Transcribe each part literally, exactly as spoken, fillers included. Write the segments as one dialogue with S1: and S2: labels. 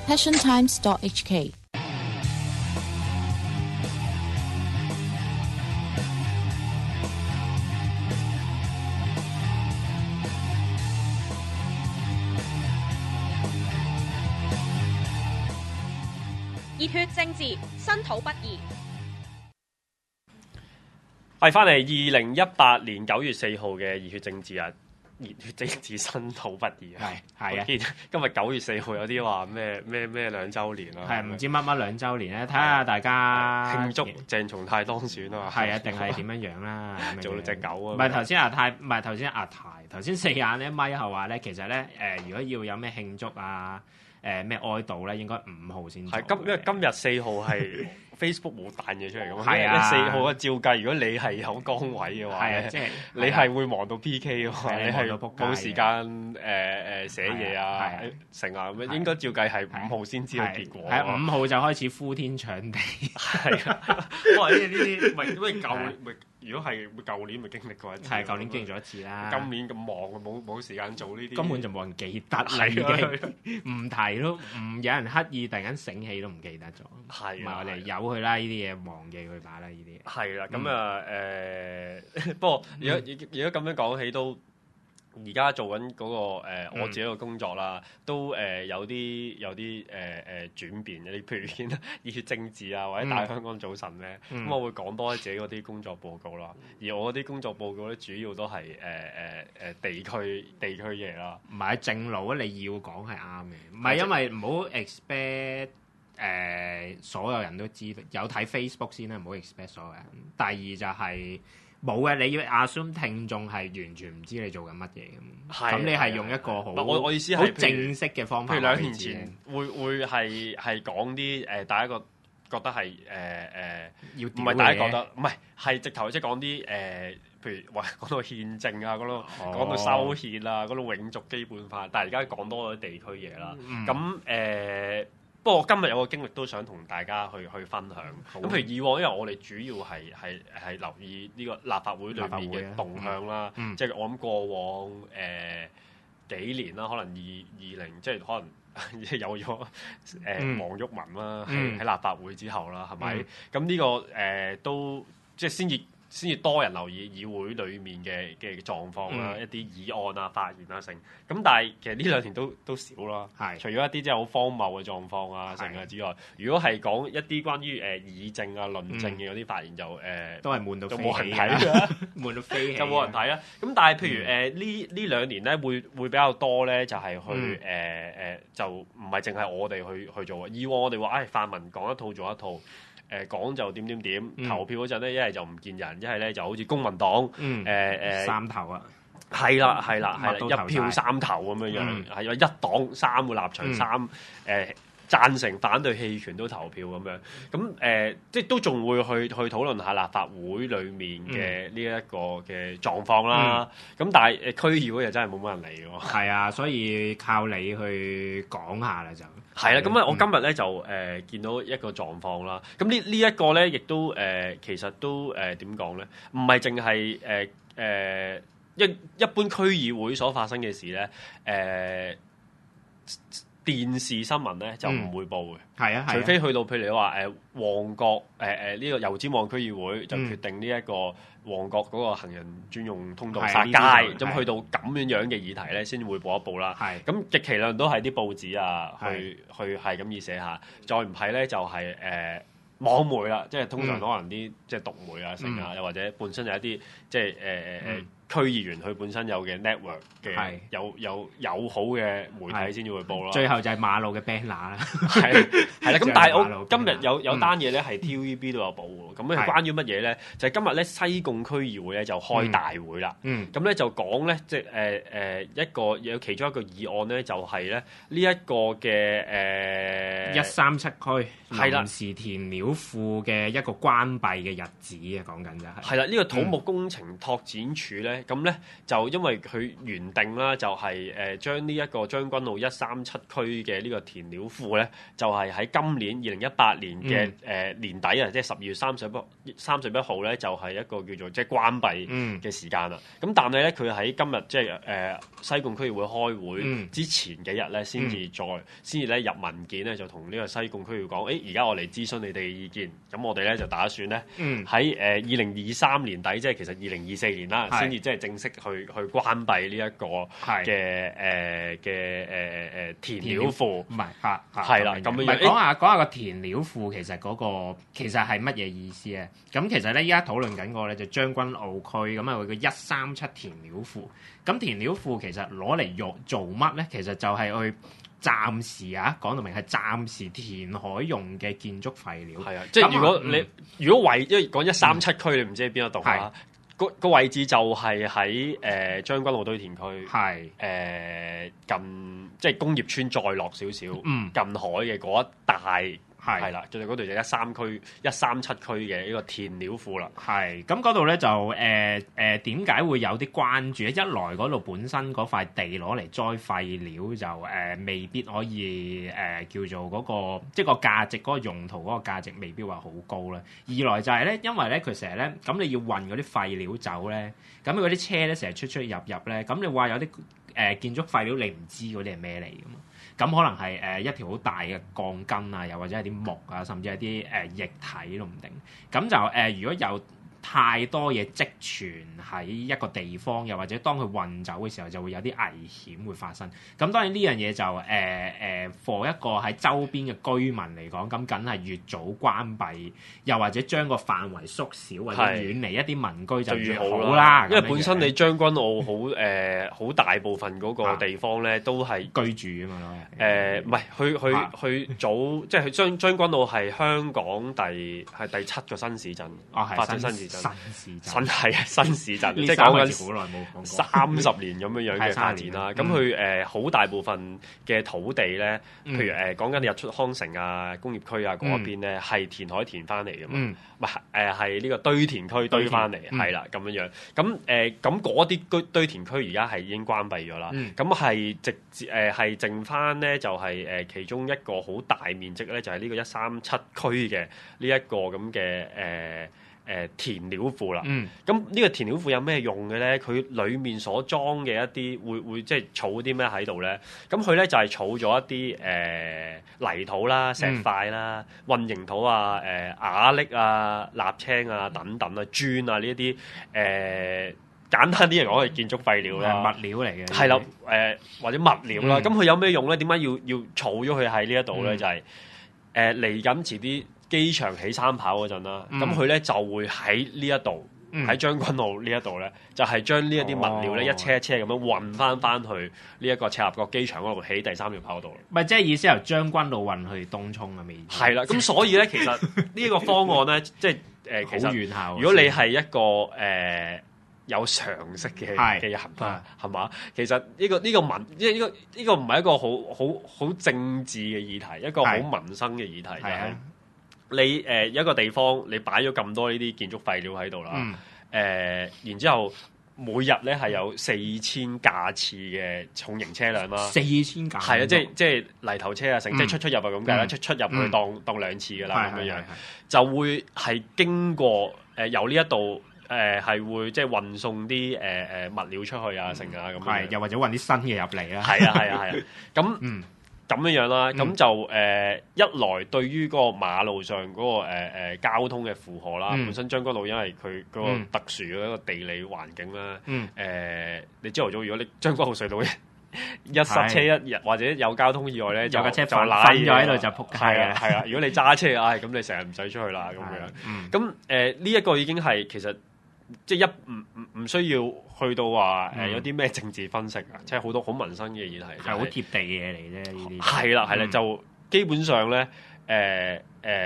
S1: passion times dot h k。
S2: 熱血政治，身土不移。
S3: 係翻嚟二零一八年九月四號嘅熱血政治啊！熱血政治，身土不移啊！
S4: 係係啊！
S3: 今日九月四號有啲話咩咩咩兩週年啊？
S4: 係唔知乜乜兩週年咧？睇下大家
S3: 慶祝鄭松泰當選啊嘛！
S4: 係啊，定係點樣樣啦？
S3: 做到隻狗啊！
S4: 唔係頭先阿泰，唔係頭先阿泰，頭先四眼咧咪後話咧，其實咧誒、呃，如果要有咩慶祝啊？誒咩、呃、哀悼咧，應該五號先做。
S3: 係今因為今日四號係 Facebook 冇彈嘢出嚟㗎嘛。
S4: 係啊，
S3: 四號嘅照計，如果你係有崗位嘅話，
S4: 係啊，即係
S3: 你係會忙到 P K 嘅話，你係
S4: 冇
S3: 冇時間誒誒寫嘢啊，成啊咁樣，應該照計係五號先知道結果。
S4: 係五號就開始呼天搶地。
S3: 係啊，哇！呢啲呢啲唔係因為舊年如果係舊年咪經歷過一次，
S4: 係舊年經歷咗一次啦。
S3: 今年咁忙，冇冇時間做呢啲，
S4: 根本就冇人記得啦，已經唔提都唔有人刻意突然間醒起都唔記得咗。係，唔係我哋由佢啦，呢啲嘢忘記佢把啦，呢啲。
S3: 係啦，咁啊誒，不過如果如果咁樣講起都。而家做緊嗰、那個、呃嗯、我自己嘅工作啦，都誒、呃、有啲有啲誒誒轉變嘅。你譬如見熱血政治啊，或者大香港早晨咧，咁、嗯、我會講多自己嗰啲工作報告啦。而我嗰啲工作報告咧，主要都係誒誒誒地區地區嘢啦。
S4: 唔係正路啊，你要講係啱嘅。唔係因為唔好 expect 誒、呃、所有人都知道，有睇 Facebook 先啦，唔好 expect 所有人。第二就係、是。冇嘅，你要 assume 聽眾係完全唔知你做緊乜嘢咁，咁你係用一個好
S3: 我我意思係
S4: 好正式嘅方法。
S3: 譬如兩年前會會係係講啲誒大家個覺得係誒誒，要唔係大家覺得唔係係直頭即係講啲誒，譬如話講到憲政啊，講到講到修憲啊，講到永續基本法，但係而家講多咗地區嘢啦，咁誒。呃不過我今日有個經歷都想同大家去去分享。咁譬如以往，因為我哋主要係係係留意呢個立法會裏面嘅動向啦，嗯、即係我諗過往誒、呃、幾年啦，可能二二零即係可能有咗誒、呃嗯、黃毓民啦，喺喺、嗯、立法會之後啦，係咪？咁呢、嗯這個誒、呃、都即係先至。先至多人留意議會裏面嘅嘅狀況啦，嗯、一啲議案啊、發言啊成。咁但係其實呢兩年都都少啦。係是，除咗一啲即係好荒謬嘅狀況啊、成啊之外，如果係講一啲關於誒、呃、議政啊、論政嘅嗰啲發言就誒，呃、
S4: 都係悶到
S3: 就冇人睇㗎，
S4: 悶到飛起，
S3: 就冇人睇啦。咁但係譬如誒呢呢兩年咧，會會比較多咧，就係、是、去誒誒、嗯呃，就唔係淨係我哋去去做啊。以往我哋話誒泛民講一套做一套。誒講就點點點，投票嗰陣咧，一係就唔見人，一係咧就好似公民黨，誒誒
S4: 三頭啊，
S3: 係啦係啦係啦，一票三頭咁樣樣，係有一黨三個立場，三誒贊成、反對、棄權都投票咁樣，咁誒即係都仲會去去討論下立法會裡面嘅呢一個嘅狀況啦。咁但係誒區議會又真係冇乜人嚟喎。
S4: 係啊，所以靠你去講下啦就。
S3: 係啦，咁啊，我今日咧就誒、呃、見到一個狀況啦。咁呢呢一個咧，亦都誒、呃、其實都誒點講咧？唔係淨係誒誒一一般區議會所發生嘅事咧，誒、呃、電視新聞咧就唔會報嘅。係啊、嗯，除非去到譬如你話誒、呃、旺角誒誒呢個油尖旺區議會就決定呢一個旺角嗰個行人專用通道殺街，咁去到咁樣樣嘅議題咧，先會報一報啦。係咁，極其量都係啲報紙啊，去去係咁意寫下。再唔係咧，就係、是、誒、呃、網媒啦，即係通常可能啲、嗯、即係獨媒啊，成啊，又或者本身有一啲即係誒誒誒。呃嗯區議員佢本身有嘅 network 嘅有有友好嘅媒體先至會報咯。最後就係馬路嘅 banner 啦。係係啦，咁但係我今日有有單嘢咧係 T V B 都有報喎。咁係關於乜嘢咧？就係今日咧西貢區議會咧就開大會啦。咁咧就講咧即係誒誒一個有其中一個議案咧就係咧呢一個嘅誒一三七區臨時填料庫嘅一個關閉嘅日子啊，講緊就係係啦。呢個土木工程拓展署咧。 咧，咁咧就因為佢原定啦，就係誒將呢一個將軍澳一三七區嘅呢個填料庫咧，就係、是、喺今年二零一八年嘅誒、嗯呃、年底啊，即係十二月三十一三十一號咧，就係、是、一個叫做即係關閉嘅時間啦。咁、嗯、但係咧，佢喺今日即係誒西貢區議會開會之前幾日咧，先至再先至咧入文件咧，就同呢個西貢區議會講，誒而家我嚟諮詢你哋嘅意見，咁我哋咧就打算咧喺誒二零二三年底，即係其實二零二四年啦，先至即係正式去去關閉呢一個嘅誒嘅誒誒填料庫，唔係嚇係啦，咁樣樣
S4: 講下講下個填料庫其實嗰、嗰個其實係乜嘢意思咧？咁其實咧依家討論緊個咧就將軍澳區咁啊，佢個一三七填料庫，咁填料庫其實攞嚟用做乜咧？其實就係去暫時啊，講到明係暫時填海用嘅建築廢料。係啊，
S3: 即係如果你、嗯、如果位，因為講一三七區，你唔知喺邊一度啊？個個位置就係喺誒將軍澳堆填區，係誒、呃、近即係工業村再落少少，嗯、近海嘅嗰一帶。係係啦，最近嗰度就一三區、一三七區嘅呢個填料庫啦。
S4: 係咁嗰度咧就誒誒點解會有啲關注咧？一來嗰度本身嗰塊地攞嚟栽廢料就誒、呃、未必可以誒、呃、叫做嗰、那個即係個價值嗰、那個用途嗰個價值未必話好高啦。二來就係咧，因為咧佢成日咧咁你要運嗰啲廢料走咧，咁嗰啲車咧成日出出入入咧，咁你話有啲誒、呃、建築廢料你唔知嗰啲係咩嚟㗎嘛？咁可能係誒一條好大嘅鋼筋啊，又或者係啲木啊，甚至係啲誒液體都唔定。咁就誒、呃，如果有太多嘢積存喺一個地方，又或者當佢運走嘅時候，就會有啲危險會發生。咁當然呢樣嘢就誒誒，for 一個喺周邊嘅居民嚟講，咁梗係越早關閉，又或者將個範圍縮小，或者遠離一啲民居就越好啦。
S3: 因為本身你將軍澳好誒好大部分嗰個地方咧，都係
S4: 居住啊嘛。
S3: 誒唔係，去去去早，即係將將軍澳係香港第係第七個新市鎮，
S4: 哦、
S3: 發展新市鎮。
S4: 新市鎮，
S3: 新係啊，新市鎮，即係講緊好耐冇講過三十年咁樣樣嘅發展啦。咁佢誒好大部分嘅土地咧，嗯、譬如誒講緊日出康城啊、工業區啊嗰一邊咧，係、嗯、填海填翻嚟嘅嘛。唔係誒係呢個堆填區堆翻嚟，係啦咁樣樣。咁誒咁嗰啲堆堆填區而家係已經關閉咗啦。咁係、嗯、直接誒係、呃、剩翻咧，就係、是、誒其中一個好大面積咧，就係、是、呢個一三七區嘅呢一個咁嘅誒。誒、呃、填料庫啦，咁呢、嗯、個填料庫有咩用嘅咧？佢裡面所裝嘅一啲會會即係儲啲咩喺度咧？咁佢咧就係儲咗一啲誒、呃、泥土啦、石塊啦、嗯、混凝土啊、誒、呃、瓦礫啊、瀝青啊等等啊、磚啊呢一啲誒簡單啲嚟講係建築廢料啦，
S4: 物料嚟嘅，
S3: 係啦，誒、呃、或者物料啦。咁佢、嗯、有咩用咧？點解要要儲咗佢喺呢一度咧？嗯、就係誒嚟緊遲啲。機場起三跑嗰陣啦，咁佢咧就會喺呢一度，喺將軍澳呢一度咧，就係將呢一啲物料咧一車一車咁樣運翻翻去呢一個赤鱲角機場嗰度起第三條跑道。
S4: 唔係，即係意思由將軍澳運去東涌咁嘅意思。
S3: 係啦，咁所以咧，其實呢一個方案咧，即係誒，其實如果你係一個誒、呃、有常識嘅嘅人啊，係嘛？其實呢、呢個呢、呢個民，即係呢個呢、呢個唔係一個好好好政治嘅議題，一個好民生嘅議題就係。你誒、呃、一個地方，你擺咗咁多呢啲建築廢料喺度啦，誒、嗯呃，然之後每日咧係有四千架次嘅重型車輛啦，
S4: 四千架，
S3: 係啊，即係即係泥頭車啊，成即係出出入入咁計啦，出出入去當、嗯、當兩次噶啦咁樣樣，就會係經過誒、呃、由呢一度誒係會即係運送啲誒誒物料出去啊，成啊咁樣，
S4: 係又或者運啲新嘅入嚟啦，
S3: 係啊係啊係啊，咁嗯。咁樣樣啦，咁、嗯、就誒、呃、一來對於嗰個馬路上嗰、那個誒、呃、交通嘅負荷啦，嗯、本身將軍澳因為佢嗰個特殊嘅一個地理環境啦，誒、嗯呃、你朝頭早如果你將軍澳隧道一塞車一日或者有交通意外咧，就
S4: 有架車
S3: 就
S4: 瞓咗喺度就仆街
S3: 啊，係啊，如果你揸車唉，咁、哎、你成日唔使出去啦咁樣，咁誒呢一個已經係其實。即係一唔唔唔需要去到話誒、呃、有啲咩政治分析啊，即係好多好民生嘅議題，
S4: 係好貼地嘅嘢嚟啫。呢啲
S3: 係啦係啦，就基本上咧誒誒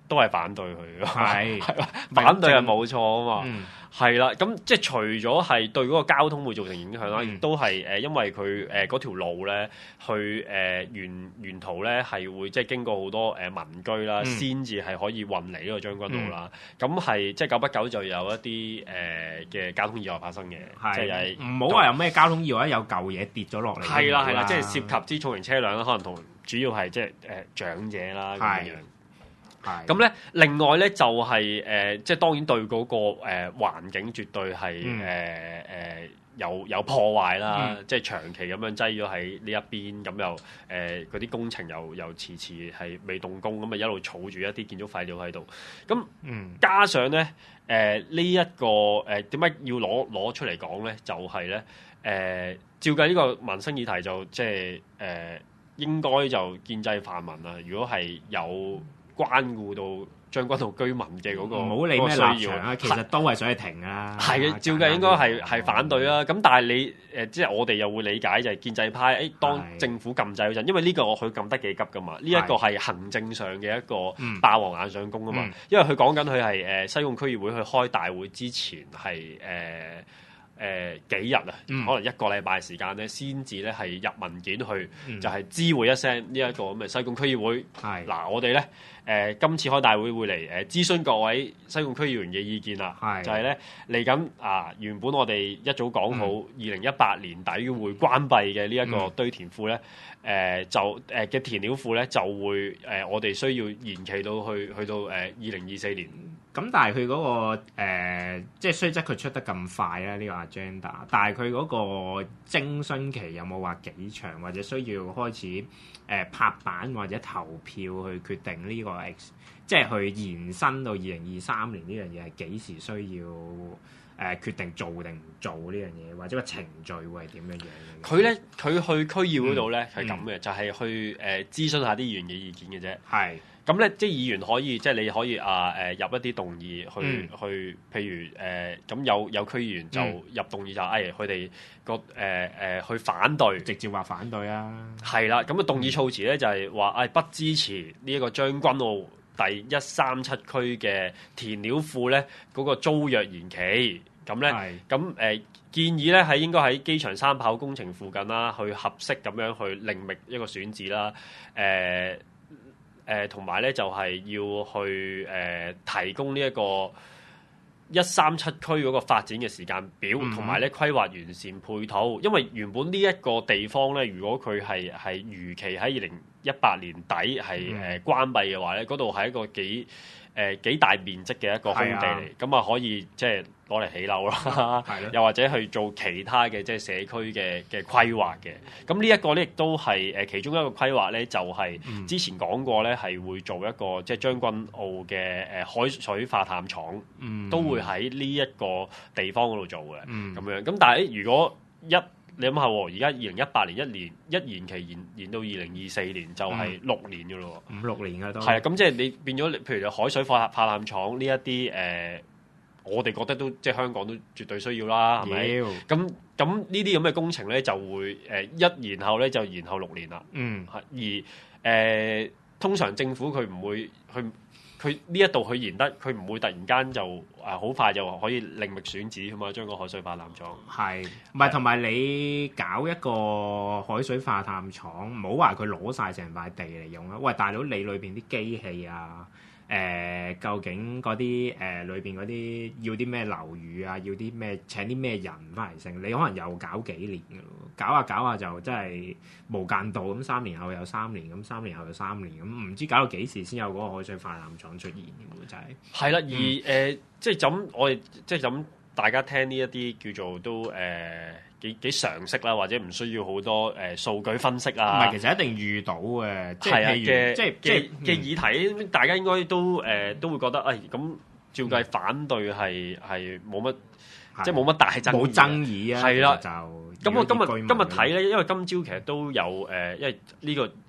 S3: 都係反對佢嘅，
S4: 係
S3: 反對係冇錯啊嘛。
S4: 嗯
S3: 係啦，咁即係除咗係對嗰個交通會造成影響啦，亦、
S4: 嗯、
S3: 都係誒，因為佢誒嗰條路咧，去誒、呃、沿沿途咧係會即係經過好多誒、呃、民居啦，先至係可以運嚟呢個將軍澳啦。咁係、嗯、即係久不久就有一啲誒嘅交通意外發生嘅，即係
S4: 唔好話有咩交通意外，有舊嘢跌咗落嚟。
S3: 係啦係啦，即係涉及啲重型車輛啦，可能同主要係即係誒長者啦咁樣。咁咧，另外咧就係、是、誒、呃，即係當然對嗰、那個誒、呃、環境絕對係誒誒有有破壞啦，嗯、即係長期咁樣擠咗喺呢一邊，咁又誒嗰啲工程又又遲遲係未動工，咁啊一路儲住一啲建築廢料喺度。咁、嗯、加上咧誒呢一、呃這個誒點解要攞攞出嚟講咧？就係咧誒，照計呢個民生議題就即係誒、呃、應該就建制泛民啊，如果係有關顧到將軍澳居民嘅嗰、那個，唔好理咩立場啊，其實都係想去停啊。係嘅，照計應該係係反對啦。咁、嗯、但係你誒、呃，即係我哋又會理解就係建制派誒、欸，當政府禁制嗰陣，因為呢個佢撳得幾急噶嘛。呢、這、一個係行政上嘅一個霸王硬上弓啊嘛。嗯、因為佢講緊佢係誒西貢區議會去開大會之前係誒。呃誒、呃、幾日啊？嗯、可能一個禮拜時間咧，先至咧係入文件去，嗯、就係知會一聲呢一個咁嘅西貢區議會。係嗱是，我哋咧誒今次開大會會嚟誒、呃、諮詢各位西貢區議員嘅意見啦。係是就係咧嚟緊啊！原本我哋一早講好，二零一八年底會關閉嘅呢一個堆填庫咧，誒、呃、就誒嘅、呃、填料庫咧就會誒、呃、我哋需要延期到去去到誒二零二四年。咁但係佢嗰個、呃、即係雖則佢出得咁快咧，呢、呢個 agenda，但係佢嗰個徵詢期有冇話幾長，或者需要開始誒、呃、拍板或者投票去決定呢個 X， 即係去延伸到二零二三年呢樣嘢係幾時需要誒、呃、決定做定唔做呢樣嘢，或者個程序會係點樣樣？佢咧佢去區議會度咧係咁嘅，就係去誒、呃、諮詢下啲議員嘅意見嘅啫。係。咁咧，即係議員可以，即係你可以啊誒、呃、入一啲動議去、嗯、去，譬如誒咁、呃、有有區議員就入動議就誒佢哋個誒誒去反對，直接話反對啊。係啦，咁嘅動議措辭咧就係話誒不支持呢一個將軍澳第一三七區嘅填料庫咧嗰個租約延期。咁咧，咁誒、呃、建議咧係應該喺機場三跑工程附近啦，去合適咁樣去另覓一個選址啦，誒、呃。誒同埋咧就係、是、要去誒、呃、提供呢一個一三七區嗰個發展嘅時間表，同埋咧規劃完善配套。因為原本呢一個地方咧，如果佢係係如期喺二零一八年底係誒、呃、關閉嘅話咧，嗰度係一個幾誒、呃、幾大面積嘅一個空地嚟，咁啊可以即係攞嚟起樓啦，又或者去做其他嘅即係社區嘅嘅規劃嘅。咁呢一個咧亦都係誒其中一個規劃咧，就係、是、之前講過咧係會做一個即係將軍澳嘅誒海水化淡廠，嗯、都會喺呢一個地方嗰度做嘅。咁、嗯、樣咁但係如果一你諗下喎，而家二零一八年一年一延期延延到二零二四年就係六年嘅咯，五六年嘅都係啊。咁即係你變咗，譬如海水化化淡廠呢一啲誒，我哋覺得都即係香港都絕對需要啦，係咪？咁咁呢啲咁嘅工程咧就會誒、呃、一延後咧就延後六年啦。嗯，而誒、呃、通常政府佢唔會去。佢呢一度佢延得，佢唔會突然間就誒好、呃、快就可以另覓選址㗎嘛，將個海水化淡廠。係，唔係同埋你搞一個海水化淡廠，唔好話佢攞晒成塊地嚟用啦。喂，大佬，你裏邊啲機器啊，誒、呃，究竟嗰啲誒裏邊嗰啲要啲咩樓宇啊，要啲咩請啲咩人翻嚟成？你可能又搞幾年㗎咯，搞下搞下就真係無間道咁，三年後有三年，咁三年後有三年，咁唔知搞到幾時先有嗰個海水化淡廠出現嘅喎，真係。係啦，而誒、嗯呃、即係咁，我哋即係咁，大家聽呢一啲叫做都誒。呃幾幾常識啦，或者唔需要好多誒數據分析啊。唔係，其實一定遇到嘅，即係譬如嘅即係即係嘅議題，大家應該都誒都會覺得，誒咁照計反對係係冇乜，即係冇乜大爭冇爭議啊。係啦，就咁我今日今日睇咧，因為今朝其實都有誒，因為呢個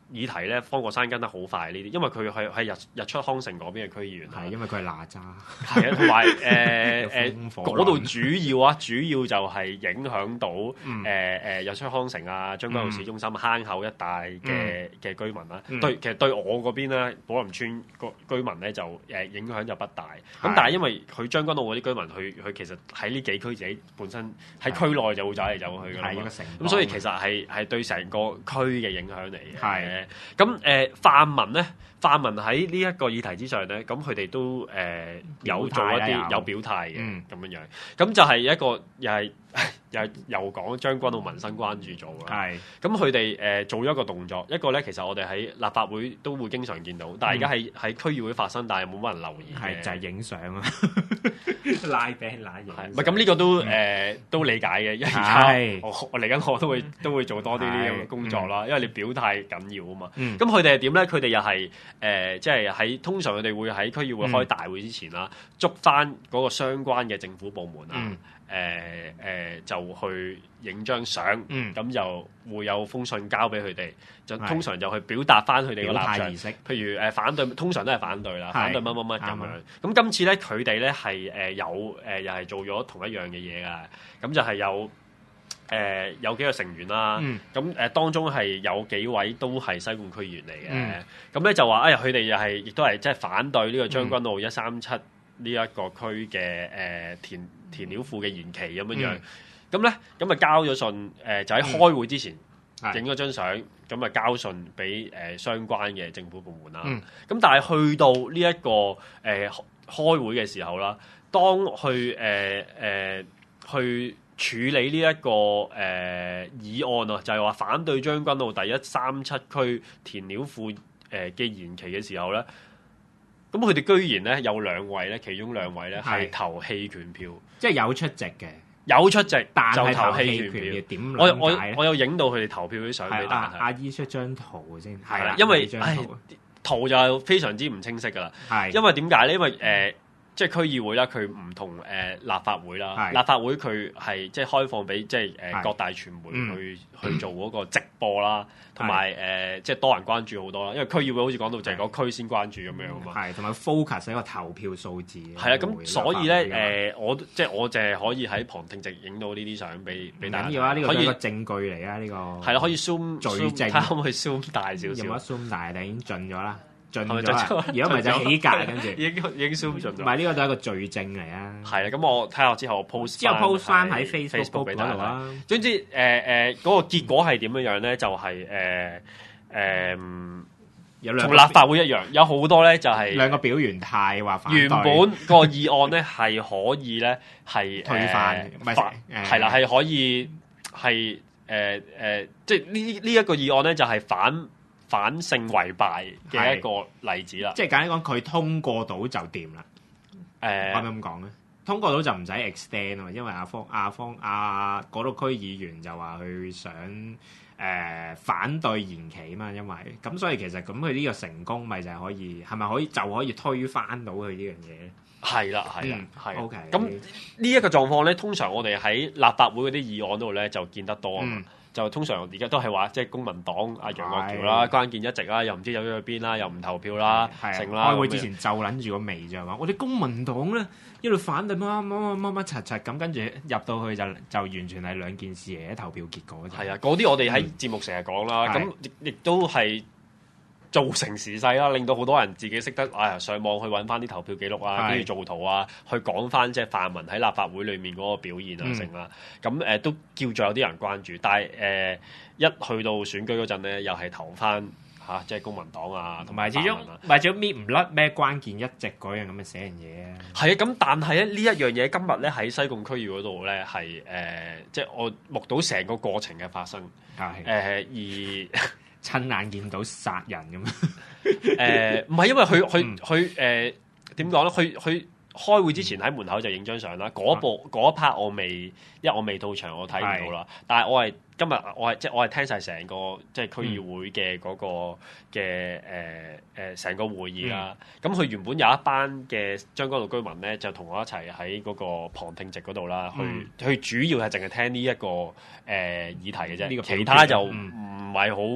S3: 議題咧，方國珊跟得好快呢啲，因為佢係喺日日出康城嗰邊嘅區議員，
S4: 係因為佢係哪吒，
S3: 係啊，同埋誒誒
S4: 誒
S3: 嗰度主要啊，主要就係影響到誒誒日出康城啊、將軍澳市中心、坑口一帶嘅嘅居民啦。對，其實對我嗰邊咧，寶林村個居民咧就誒影響就不大。咁但係因為佢將軍澳嗰啲居民，佢佢其實喺呢幾區自己本身喺區內就會走嚟走去㗎啦嘛。咁所以其實係係對成個區嘅影響嚟嘅。係。咁誒泛民咧，泛民喺呢一個議題之上咧，咁佢哋都誒、呃、有做一啲有表態嘅咁樣樣，咁就係一個又係又又講將軍澳民生關注組啦。係，咁佢哋誒做咗一個動作，一個咧其實我哋喺立法會都會經常見到，但係而家喺喺區議會發生，但係冇乜人留意嘅，就係影相啊，拉餅拉影。唔係咁呢個都誒、呃、都理解嘅，因為而家我我嚟緊我都會都會做多啲呢啲咁嘅工作啦，因為你表態緊要啊嘛。咁佢哋係點咧？佢哋又係誒即係喺通常佢哋會喺區議會開大會之前啦，捉翻嗰個相關嘅政府部門啊。嗯誒誒、呃呃、就去影張相，咁、嗯、就會有封信交俾佢哋，就通常就去表達翻佢哋嘅立場。譬如誒、呃、反對，通常都係反對啦，反對乜乜乜咁樣。咁今次咧，佢哋咧係誒有誒、呃、又係做咗同一樣嘅嘢噶，咁就係有誒、呃、有幾個成員啦，咁誒、嗯、當中係有幾位都係西貢區議員嚟嘅，咁咧、嗯、就話哎呀佢哋又係亦都係即係反對呢個將軍澳一三七呢一個區嘅誒、呃、填填料庫嘅延期咁樣樣，咁咧咁啊交咗信，誒、呃、就喺開會之前影咗張相，咁啊交信俾誒、呃、相關嘅政府部門啦。咁、嗯、但係去到呢、這、一個誒、呃、開會嘅時候啦，當去誒誒、呃呃、去處理呢、這、一個誒、呃、議案啊，就係、是、話反對將軍澳第一三七區填料庫誒嘅延期嘅時候咧。咁佢哋居然咧有兩位咧，其中兩位咧係投棄權票，即係有出席嘅，有出席，但係投棄權票。點我我我有影到佢哋投票啲相俾大家睇。阿姨出張圖先，係啦，因為唉圖就非常之唔清晰噶啦。係因為點解咧？因為誒。呃即係區議會啦，佢唔同誒、呃、立法會啦。是立法會佢係即係開放俾即係誒、呃、各大傳媒去是去做嗰個直播啦，同埋誒即係多人關注好多啦。因為區議會好似講到就係嗰區先關注咁樣啊嘛。係同埋 focus 喺個投票數字。係啊，咁所以咧誒、呃，我即係我淨係可以喺旁聽席影到呢啲相俾俾大家。唔緊要啊，呢個係一個證據嚟啊，呢、呢個係啦，可以 zoom 最正，睇下可唔可以 zoom 大少少。有冇 zoom 大？你已經盡咗啦。盡咗，如果唔係就起價，跟住已經已經 zoom 盡咗。唔係呢個都係一個罪證嚟啊！係啊，咁我睇下之後我 post 之後 post 翻喺 Facebook 俾大家啦。總之誒誒嗰個結果係點樣樣咧？就係誒誒有兩同立法會一樣，有好多咧就係兩個表完態話反對。原本個議案咧係可以咧係推翻，唔係係啦，係可以係誒誒，即係呢呢一個議案咧就係反。反勝為敗嘅一個例子啦，即係簡單講，佢通過到就掂啦。誒、呃，可唔可以咁講咧？通過到就唔使 extend 啊，因為阿方阿方阿嗰度區議員就話佢想誒、呃、反對延期啊嘛，因為咁所以其實咁佢呢個成功咪就係可以係咪可以就可以推翻到佢呢樣嘢咧？係啦，係啦，係、嗯。OK，咁呢一個狀況咧，通常我哋喺立法會嗰啲議案度咧就見得多啊嘛。嗯就通常而家都係話，即係公民黨阿楊岳橋啦，關鍵一席啦，又唔知走咗去邊啦，又唔投票啦，成啦。開會之前就撚住個尾就係話，我哋公民黨咧一路反對乜乜乜乜乜柒柒咁，跟住入到去就就完全係兩件事嚟嘅投票結果。係啊，嗰啲我哋喺節目成日講啦，咁亦亦都係造成時勢啦，令到好多人自己識得啊、哎、上網去揾翻啲投票記錄啊，跟住做圖啊，去講翻即係泛民喺立法會裏面嗰個表現啊，成啦、嗯。咁誒、呃、都叫做有啲人關注，但係誒、呃、一去到選舉嗰陣咧，又係投翻嚇、啊，即係公民黨啊，同埋始終，或者搣唔甩咩關鍵一席嗰樣咁嘅死人嘢啊。係啊，咁但係咧呢一樣嘢今日咧喺西貢區議嗰度咧係誒，即係我目睹成個過程嘅發生，係誒、呃、而。親眼見到殺人咁樣，誒唔係因為佢佢佢誒點講咧？佢佢、呃、開會之前喺門口就影張相啦。嗰部嗰一 part 我未，因為我未到場，我睇唔到啦。是但係我係今日我係即係我係聽晒成個即係區議會嘅嗰、那個嘅誒誒成個會議啦。咁佢、嗯、原本有一班嘅將軍澳居民咧，就同我一齊喺嗰個旁聽席嗰度啦。嗯、去去主要係淨係聽呢、這、一個誒、呃、議題嘅啫，這個其他就唔係好。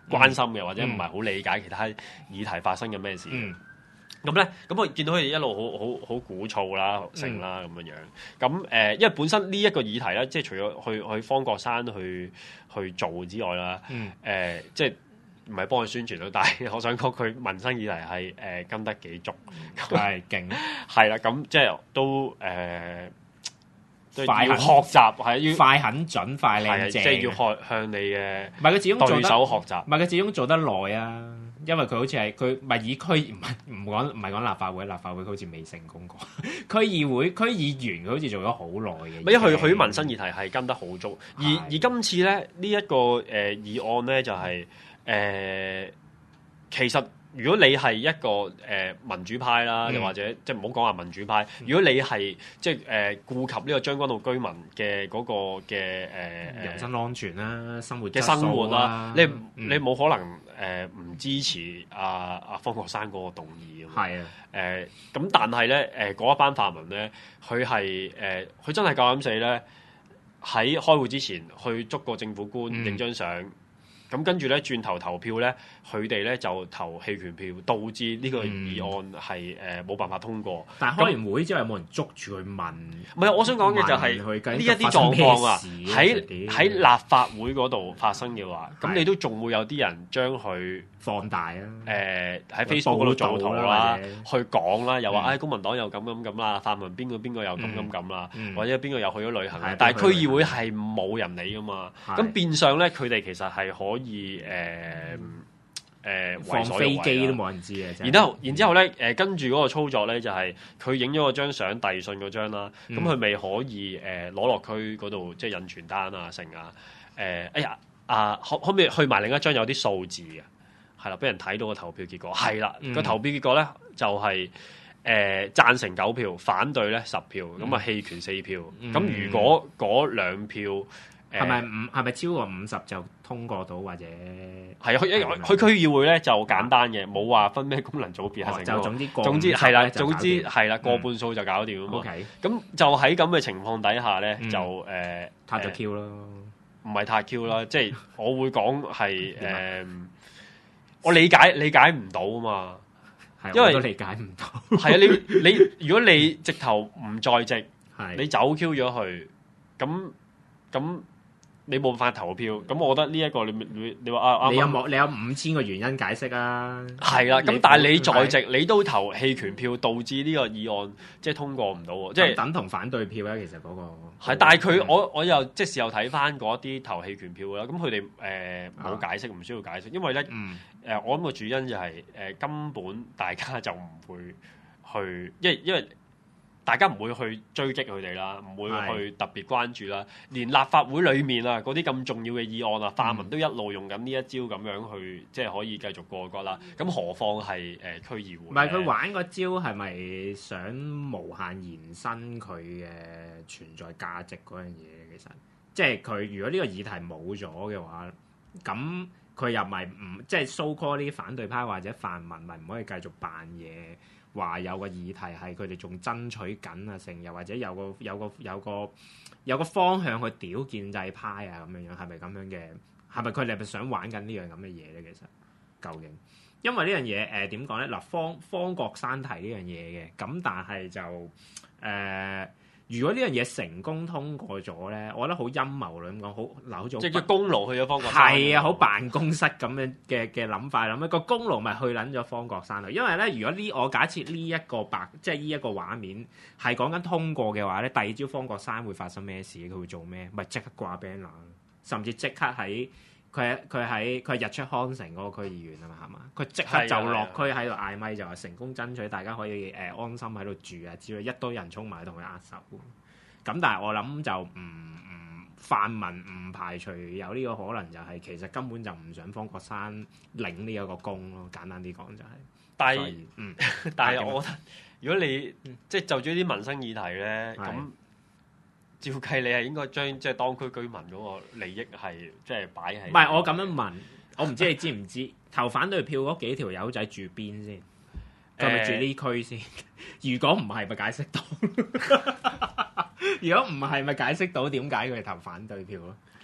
S3: 關心嘅，或者唔係好理解其他議題發生嘅咩事。
S4: 嗯
S3: 咁咧，咁我見到佢哋一路好好好鼓噪啦、成啦咁樣樣。咁誒、呃，因為本身呢一個議題咧，即係除咗去去方國珊去去做之外啦，誒、
S4: 嗯
S3: 呃，即係唔係幫佢宣傳咯？但係我想講佢民生議題係誒、呃、跟得幾足，
S4: 係勁，
S3: 係啦。咁即係都誒。呃
S4: 快
S3: 要學習係要
S4: 快狠準快靚正，
S3: 即係要學向你嘅
S4: 唔係佢始終做
S3: 對
S4: 得
S3: 手學習。
S4: 唔係佢始終做得耐啊，因為佢好似係佢唔係以區唔係唔講唔係講立法會，立法會佢好似未成功過。區議會區議員佢好似做咗好耐嘅。
S3: 因為佢佢啲民生議題係跟得好足，而
S4: 係
S3: 而今次咧呢一、這個誒、呃、議案咧就係、是、誒、呃、其實。如果你係一個誒、呃、民主派啦，又、嗯、或者即係唔好講話民主派，如果你係即係誒顧及呢個將軍澳居民嘅嗰個嘅誒、呃、
S4: 人身安全啦、生活
S3: 嘅生活啦，你、嗯、你冇可能誒唔、呃、支持阿、啊、阿方國珊嗰個動議㗎嘛？係啊，誒咁但係咧誒嗰一班泛民咧，佢係誒佢真係夠膽死咧，喺開會之前去捉個政府官影張相。嗯咁跟住咧，轉頭投票咧，佢哋咧就投棄權票，導致呢個議案係誒冇辦法通過。
S4: 但係開完會之後有冇人捉住去問？
S3: 唔係，我想講嘅就係呢一啲狀況啊，喺喺立法會嗰度發生嘅話，咁你都仲會有啲人將佢
S4: 放大啊！
S3: 誒喺 Facebook 嗰度做圖啦，去講啦，又話唉公民黨又咁咁咁啦，泛民邊個邊個又咁咁咁啦，或者邊個又去咗旅行啦，但係區議會係冇人理噶嘛，咁變相咧佢哋其實係可以誒誒
S4: 放飛機都冇人知嘅。
S3: 然之後，然之後咧誒跟住嗰個操作咧就係佢影咗個張相遞信嗰張啦，咁佢咪可以誒攞落區嗰度即係印傳單啊成啊誒哎呀啊可可唔可以去埋另一張有啲數字嘅？係啦，俾人睇到個投票結果係啦，個、嗯、投票結果咧就係誒贊成九票，反對咧十票，咁啊棄權四票。咁、嗯、如果嗰兩票
S4: 係咪五係咪超過五十就通過到或者
S3: 係啊？去去區議會咧就簡單嘅，冇話分咩功能組別係成、哦。就總之總之係啦，總之係啦，過半數就搞掂啊嘛。咁、嗯、就喺咁嘅情況底下咧，嗯、就誒
S4: 撻咗 Q 咯，
S3: 唔係撻 Q 啦，即係我會講係誒。我理解理解唔到啊嘛，因為
S4: 我都理解唔到。
S3: 係啊，你你如果你直頭唔在席，你走 Q 咗去，咁咁你冇辦法投票，咁我覺得呢、這、一個你你你話啊，
S4: 你有冇你有五千個原因解釋啊？
S3: 係啦，咁但係你在席，你都投棄權票，導致呢個議案即係通過唔到喎，即係
S4: 等同反對票咧。其實嗰、那個
S3: 係，但係佢我我又即係事後睇翻嗰啲投棄權票啦，咁佢哋誒冇解釋，唔需要解釋，因為咧誒、嗯呃、我諗個主因就係、是、誒、呃、根本大家就唔會去，因為因為。大家唔會去追擊佢哋啦，唔會去特別關注啦。連立法會裡面啊，嗰啲咁重要嘅議案啊，泛民都一路用緊呢一招咁樣去，即係可以繼續過關啦。咁何況係誒、呃、區議會？唔係
S4: 佢玩個招係咪想無限延伸佢嘅存在價值嗰樣嘢？其實即係佢如果呢個議題冇咗嘅話，咁佢又咪唔即係 so call 啲反對派或者泛民咪唔可以繼續扮嘢？話有個議題係佢哋仲爭取緊啊，成又或者有個有個有個有個方向去屌建制派啊咁樣樣，係咪咁樣嘅？係咪佢哋係咪想玩緊呢樣咁嘅嘢咧？其實究竟，因為呢樣嘢誒點講咧？嗱，方方國珊提呢樣嘢嘅，咁但係就誒。呃如果呢樣嘢成功通過咗咧，我覺得好陰謀論咁講，好扭咗。即係叫功勞去咗方國珊。係啊，好辦公室咁樣嘅嘅諗法，諗一個功勞咪去撚咗方國珊度。因為咧，如果呢我假設呢一個白，即係呢一個畫面係講緊通過嘅話咧，第二朝方國珊會發生咩事？佢會做咩？咪即刻掛 banner，甚至即刻喺佢佢喺佢日出康城嗰個區議員啊嘛，係嘛？佢即刻就落區喺度嗌咪，就話成功爭取大家可以誒、呃、安心喺度住啊之類，一堆人衝埋同佢握手。咁但係我諗就唔唔泛民唔排除有呢個可能，就係其實根本就唔想方國珊領呢一個功咯。簡單啲講就係、是，但係嗯，
S3: 但係我覺得如果你、嗯、即係就住啲民生議題咧，咁照計你係應該將即係當區居民嗰個利益係即係擺喺。唔係
S4: 我咁樣問，我唔知你知唔知投反對票嗰幾條友仔住邊先？佢咪住呢區先？如果唔係，咪解釋到。如果唔係，咪解釋到點解佢哋投反對票咯？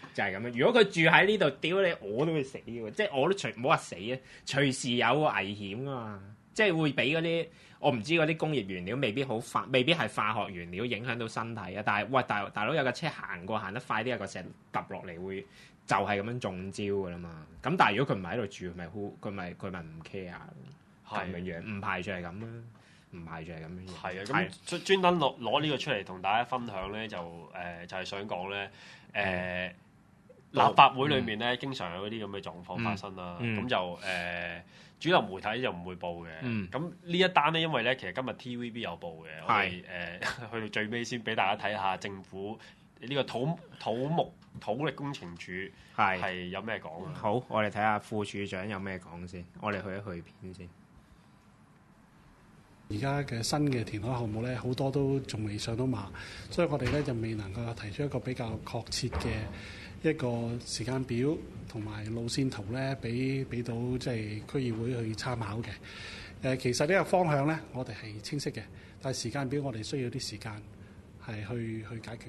S4: 就係咁樣。如果佢住喺呢度，屌你我都會死喎，即係我都隨唔好話死啊，隨時有個危險噶嘛，即係會俾嗰啲我唔知嗰啲工業原料未必好化，未必係化學原料影響到身體啊。但係喂大大佬有架車行過行得快啲，有個石揼落嚟會就係咁樣中招噶啦嘛。咁但係如果佢唔喺度住，咪佢咪佢咪唔 care 咁樣樣，唔排除係咁啦。唔係就係咁樣。
S3: 係啊，咁專專登攞攞呢個出嚟同大家分享咧，就誒、呃、就係、是、想講咧誒立法會裏面咧，嗯、經常有嗰啲咁嘅狀況發生啦。咁、嗯、就誒、呃、主流媒體就唔會報嘅。咁呢、嗯、一單咧，因為咧其實今日 T V B 有報嘅，我哋誒去到最尾先俾大家睇下政府呢個土土木土力工程署係係有咩講啊？
S4: 好，我哋睇下副署長有咩講先。我哋去一去片先。
S5: 而家嘅新嘅填海項目咧，好多都仲未上到馬，所以我哋咧就未能夠提出一個比較確切嘅一個時間表同埋路線圖咧，俾俾到即係區議會去參考嘅。誒、呃，其實呢個方向咧，我哋係清晰嘅，但係時間表我哋需要啲時間係去去解決。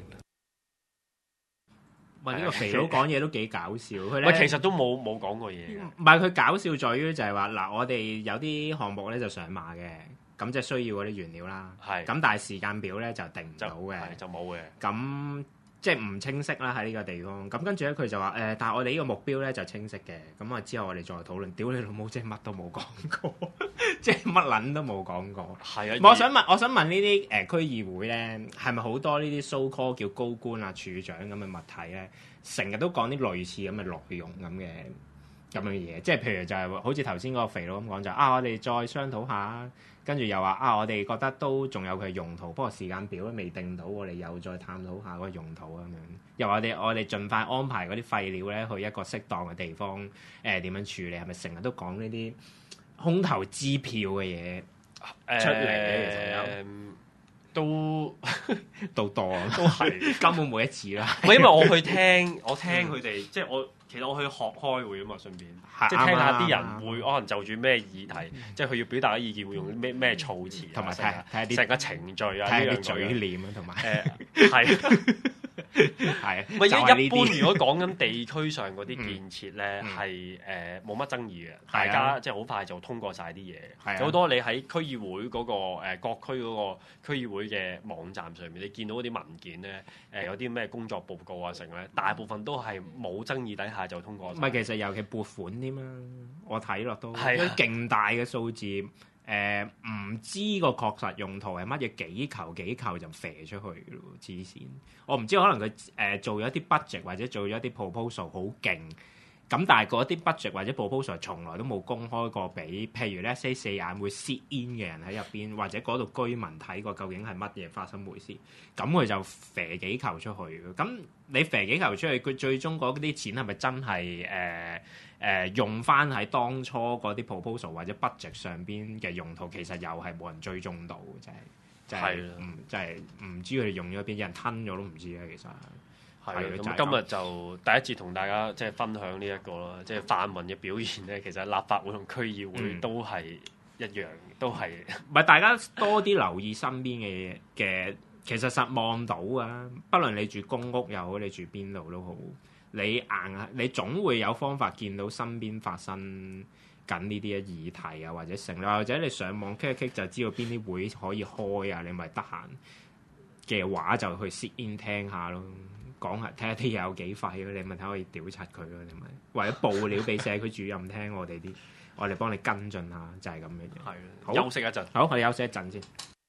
S4: 喂，呢個肥佬講嘢都幾搞笑，佢
S3: 喂其實都冇冇講過嘢。
S4: 唔係佢搞笑在於就係話嗱，我哋有啲項目咧就上馬嘅。咁即係需要嗰啲原料啦，咁是但係時間表咧就定唔到嘅，
S3: 就冇嘅。
S4: 咁即係唔清晰啦喺呢個地方。咁跟住咧佢就話誒、呃，但係我哋呢個目標咧就清晰嘅。咁啊之後我哋再討論。屌你老母，即係乜都冇講過，即係乜撚都冇講過。係啊，我想問，我想問呢啲誒區議會咧，係咪好多呢啲 so call 叫高官啊、處長咁嘅物體咧，成日都講啲類似咁嘅內容咁嘅咁樣嘢？即係譬如就係、是、好似頭先嗰個肥佬咁講就啊，我哋再商討下。跟住又話啊，我哋覺得都仲有佢用途，不過時間表都未定到，我哋又再探討下嗰個用途咁樣。又話我哋我哋盡快安排嗰啲廢料咧去一個適當嘅地方，誒、呃、點樣處理？係咪成日都講呢啲空頭支票嘅嘢出嚟咧？其實
S3: 都
S4: 都多，
S3: 都係
S4: 根本每一次啦。
S3: 唔係因為我去聽，我聽佢哋，即係我其實我去學開會啊嘛，順便即係聽下啲人會可能就住咩議題，即係佢要表達嘅意見會用咩咩措辭，同埋睇下睇下啲成個程序啊，
S4: 睇下啲嘴臉啊，同埋
S3: 誒係。
S4: 係，
S3: 唔係一般。如果講緊地區上嗰啲建設咧，係誒冇乜爭議嘅，大家即係好快就通過晒啲嘢。好、啊、多你喺區議會嗰、嗰個、呃、各區嗰個區議會嘅網站上面，你見到嗰啲文件咧，誒、呃、有啲咩工作報告啊，成咧，大部分都係冇爭議底下就通過。唔係，
S4: 其實尤其撥款添嘛，我睇落都係勁大嘅數字。誒唔、呃、知個確實用途係乜嘢，幾球幾球就射出去咯，黐線！我唔知可能佢誒、呃、做咗一啲 budget 或者做咗一啲 proposal 好勁，咁但係嗰啲 budget 或者 proposal 從來都冇公開過俾，譬如咧 say 四眼會 sit in 嘅人喺入邊，或者嗰度居民睇過究竟係乜嘢發生回事，咁佢就射幾球出去。咁你射幾球出去，佢最終嗰啲錢係咪真係誒？呃誒、呃、用翻喺當初嗰啲 proposal 或者 budget 上邊嘅用途，其實又係冇人追蹤到嘅，真係真係唔真係唔知佢哋用咗邊，有人吞咗都唔知咧。其實
S3: 係咁，今日就第一次同大家即係分享呢、這、一個啦，即係泛民嘅表現咧。其實立法會同區議會都係一樣，嗯、都係
S4: 唔係大家多啲留意身邊嘅嘅，其實實望到啊。不論你住公屋又好，你住邊度都好。你硬啊！你總會有方法見到身邊發生緊呢啲嘅議題啊，或者成，或者你上網 click 一 click 就知道邊啲會可以開啊。你咪得閒嘅話就去 sit in 聽下咯，講下睇下啲嘢有幾廢咯。你咪睇可以屌柒佢咯，你咪或者報料俾社區主任聽我哋啲，我哋幫你跟進下，就係咁樣。
S3: 係，好休息一陣。
S4: 好，我哋休息一陣先。